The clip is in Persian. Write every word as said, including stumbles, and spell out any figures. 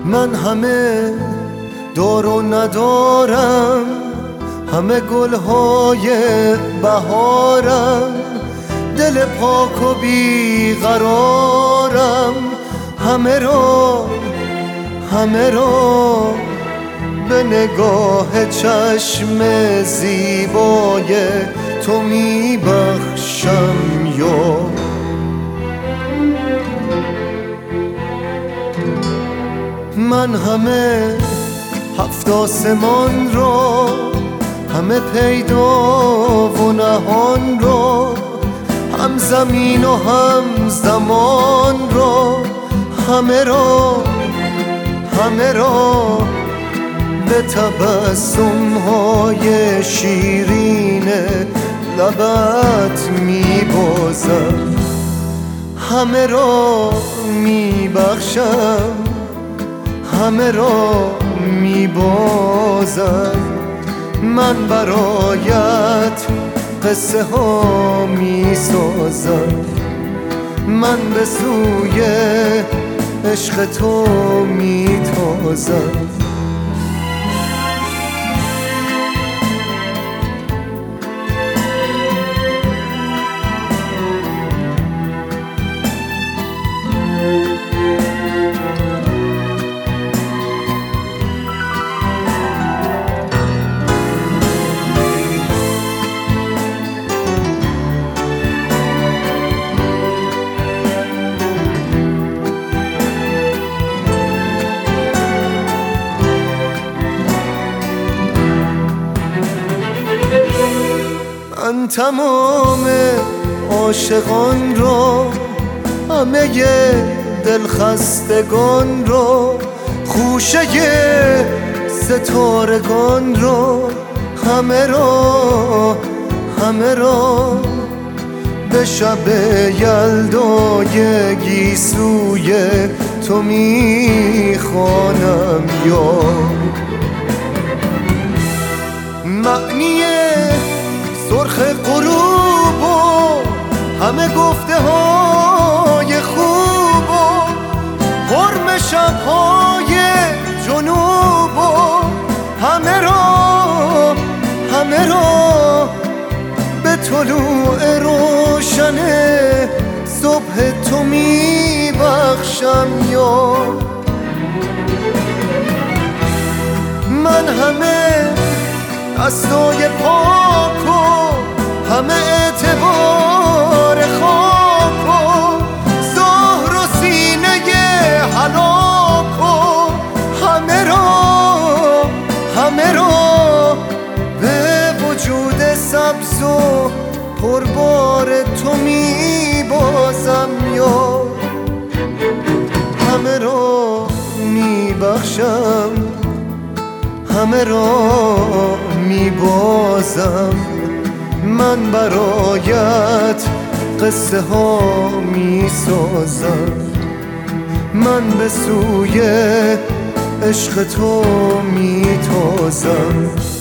من همه دار و ندارم، همه گلهای بهارم، دل پاک و بیقرارم، همه را همه را به نگاه چشم زیبای تو میبخشم. یا من همه هفت آسمان را، همه پیدا و نهان را، هم زمین و هم زمان را، همه را همه را به تبسم های شیرین لبت میبازم، همه را میبخشم، همه را میبازم. من برایت قصه ها میسازم، من به سوی عشق تو میتازم. من تمام عاشقان را، همه دلخستگان را، خوشه ستارگان را، همه را همه را به شب یلدای گیسوی تو میخوانم. یا معنی سرخ غروب و همه گفته های خوب و حرم شبهای جنوب و همه را همه را به طلوع روشن صبح تو میبخشم. یا من همه دستای پاک و همه اعتبار خاک و زهر و سینه هلاک و همه را همه را به وجود سبز و پربار تو میبازم. یا همه را میبخشم، همه را میبازم. من برایت قصه ها میسازم، من به سوی عشق تو میتازم.